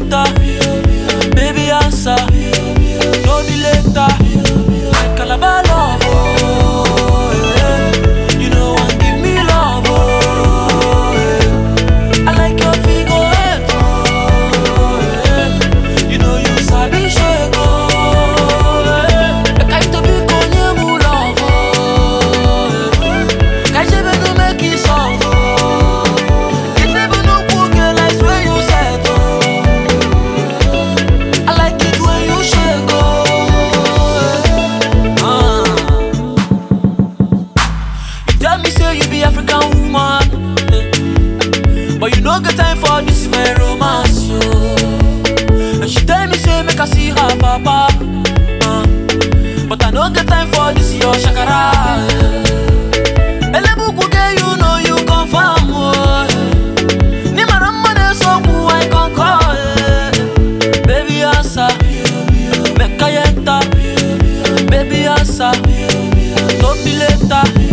enter, baby answer, no be later. Like Calabar love, oh, yeah. You know one give me love, oh, yeah. I like your figure eight, oh, yeah. You know you sabi shake, oh, yeah. Like I to be konye mu love, oh, yeah. Kai jebe no make it soft, oh. If ever no cool girl, I swear you said, oh. I like it when you shake, oh. You tell me say you be African woman, but you no get time for this my romance, yo. And she tell me say make I see her papa, but I no get time for this your shakara. Elebuku girl, you know you confirm, oh. Ni maramane so who I can call, baby answer, make I enter, baby answer, don't be later.